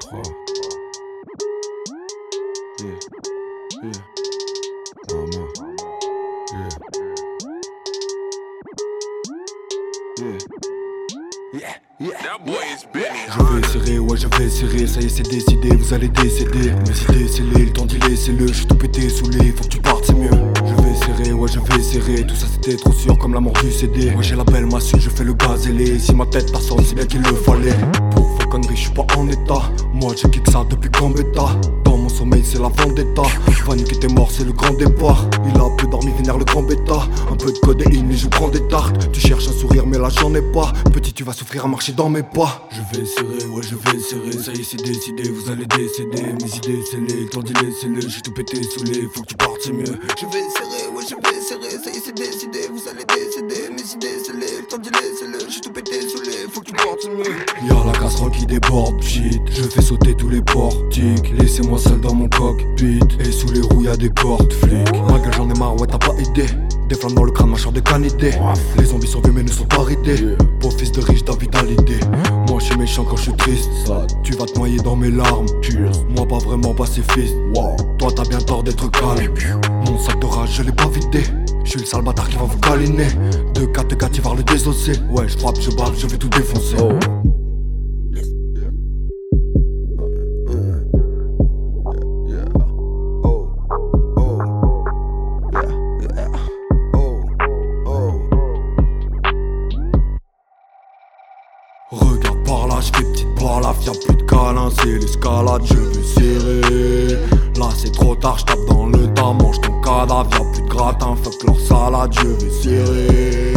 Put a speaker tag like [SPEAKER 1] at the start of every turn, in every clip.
[SPEAKER 1] 3. Yeah, yeah. Mama. Yeah. Yeah. Yeah.
[SPEAKER 2] That boy is Benny.
[SPEAKER 1] Je vais serrer, ouais je vais serrer, ça y est c'est décidé, vous allez décéder. Mes idées scellées, le temps d'y laisser-le, je suis tout pété saoulé, faut que tu partes c'est mieux. Je vais serrer, ouais je vais serrer, tout ça c'était trop sûr comme la mort du CD. Moi j'ai la belle massue, je fais le gazélé, si ma tête passe c'est bien qu'il le fallait. Pour vos conneries je suis pas en état, moi j'ai kick ça depuis Gambetta. Dans mon sommeil c'est la vendetta, Vanny qui était mort c'est le grand départ. Il a peu dormi, vénère le grand bêta, un peu de codéine et je prends des tartes. Tu cherches un sourire mais là j'en ai pas, petit tu vas souffrir à marcher dans mes pas. Je vais serrer, ouais je vais serrer, ça y est c'est décidé, vous allez décéder. Mes idées scellées, le temps d'y laisser-le, j'ai tout pété saoulé, faut que tu partes c'est mieux.
[SPEAKER 3] Je vais serrer, ouais je vais serrer, ça y est c'est décidé, vous allez décéder. Mes idées scellées, le temps d'y laisser-le, j'ai tout pété saoulé, faut que tu partes c'est mieux.
[SPEAKER 1] Y'a la casserole qui déborde, shit, je fais sauter tous les portiques. Laissez-moi seul dans mon cockpit, et sous les roues y'a des cordes flics. Ma gueule j'en ai marre, ouais t'as pas idée. Des flammes dans le crâne, ma chambre de canidé. Les zombies sont vieux mais ne sont pas ridés. Beau fils de riche, David Hallyday. Moi je suis méchant quand je suis triste. Tu vas te noyer dans mes larmes. Moi pas vraiment pacifiste. Toi t'as bien tort d'être calme. Mon sac de rage je l'ai pas vidé. Je suis le sale bâtard qui va vous câliner. 2-4, tu vas le désosser. Ouais je frappe, je bave, je vais tout défoncer. Regarde par là, j'fais petite balafre, y'a plus de câlin, c'est l'escalade, je vais serrer. Là c'est trop tard, j'tape dans le tas, mange ton cadavre, y'a plus de gratin, fuck leur salade, je vais serrer.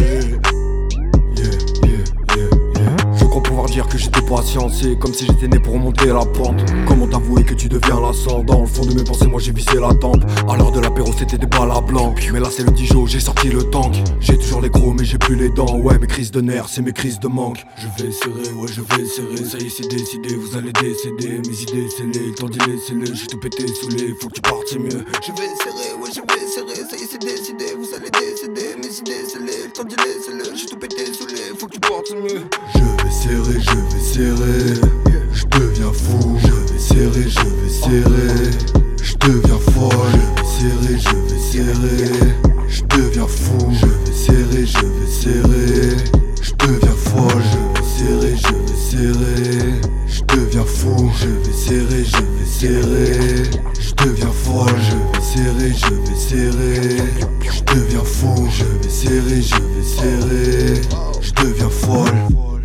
[SPEAKER 1] Je crois pouvoir dire que j'étais patient, c'est comme si j'étais né pour remonter la pente. Comment t'avouer que tu deviens l'ascendant? Au fond de mes pensées, moi j'ai visé la tempe. À l'heure de l'apéro, c'était des balles à blanc. Mais là c'est le Dijon, j'ai sorti le tank. J'ai toujours les gros, mais j'ai plus les dents. Ouais, mes crises de nerfs, c'est mes crises de manque. Je vais serrer, ouais je vais serrer, ça y est c'est décidé, vous allez décéder. Mes idées scellées, le temps d'y laisser-le, j'ai tout pété saoulé, faut que tu partes c'est mieux.
[SPEAKER 3] Je vais serrer, ouais je vais serrer, ça y est c'est décidé, vous allez décéder. Mes idées scellées, le temps d'y laisser-le, j'ai tout pété saoulé, faut que tu partes c'est mieux.
[SPEAKER 1] Je vais serrer, je deviens fou. Je vais serrer, je deviens folle. Je vais serrer, je deviens fou. Je vais serrer, je deviens folle. Je vais serrer, je deviens fou. Je vais serrer, je deviens folle. Je vais serrer, je deviens fou. Je vais serrer, je deviens folle.